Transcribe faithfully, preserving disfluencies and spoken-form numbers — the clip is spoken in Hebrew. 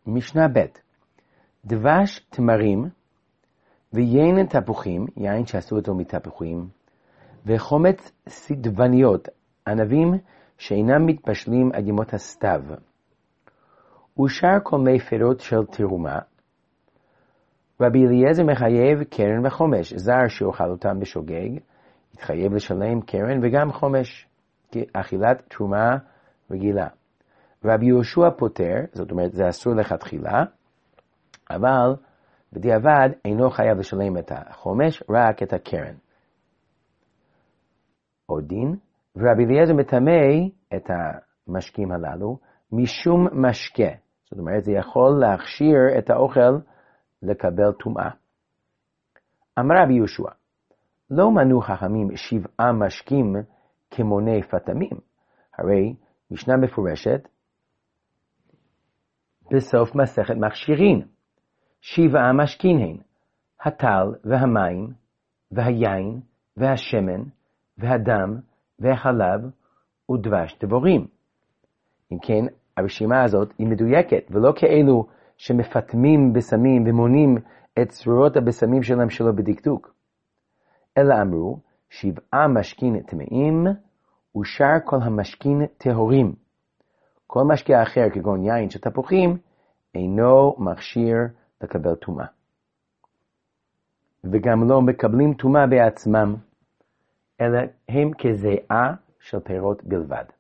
משנה ב' דבש תמרים ויין תפוחים, יין שעשו אותו מתפוחים, וחומץ סדבניות, ענבים שאינם מתבשלים עד ימות הסתיו. ושאר כל מי פירות של תרומה, רבי אליעזר מחייב קרן וחומש, זר שאוכל אותם בשוגג, יתחייב לשלם קרן וגם חומש, כאכילת תרומה רגילה. רבי יהושע פוטר, זאת אומרת זה אסור לכתחילה, אבל בדיעבד אינו חייב לשלם את החומש, רק את הקרן. עוד דין, ורבי אליעזר מטמא את המשקים הללו משום משקה, זאת אומרת זה יכול להכשיר את האוכל לקבל טומאה. אמר רבי יהושע, לא מנו חכמים שבעה משקים כמוני פטמים, הרי משנה מפורשת בסוף מסכת מכשירין, שבעה משקין הן, הטל והמים והיין והשמן והדם והחלב ודבש דבורים. אם כן, הרשימה הזאת היא מדויקת, ולא כאלו שמפטמים בסמים ומונים את צרורות הבשמים שלהם שלא בדקדוק. אלא אמרו, שבעה משקין טמאים, ושאר כל המשקין טהורים. כל משקה אחר כגון יין של תפוחים, אינו מכשיר לקבל טומאה. וגם לא מקבלים טומאה בעצמם, אלא הם כזיעה של פירות בלבד.